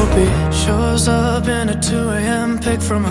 beat. Shows up in a 2 a.m. pic from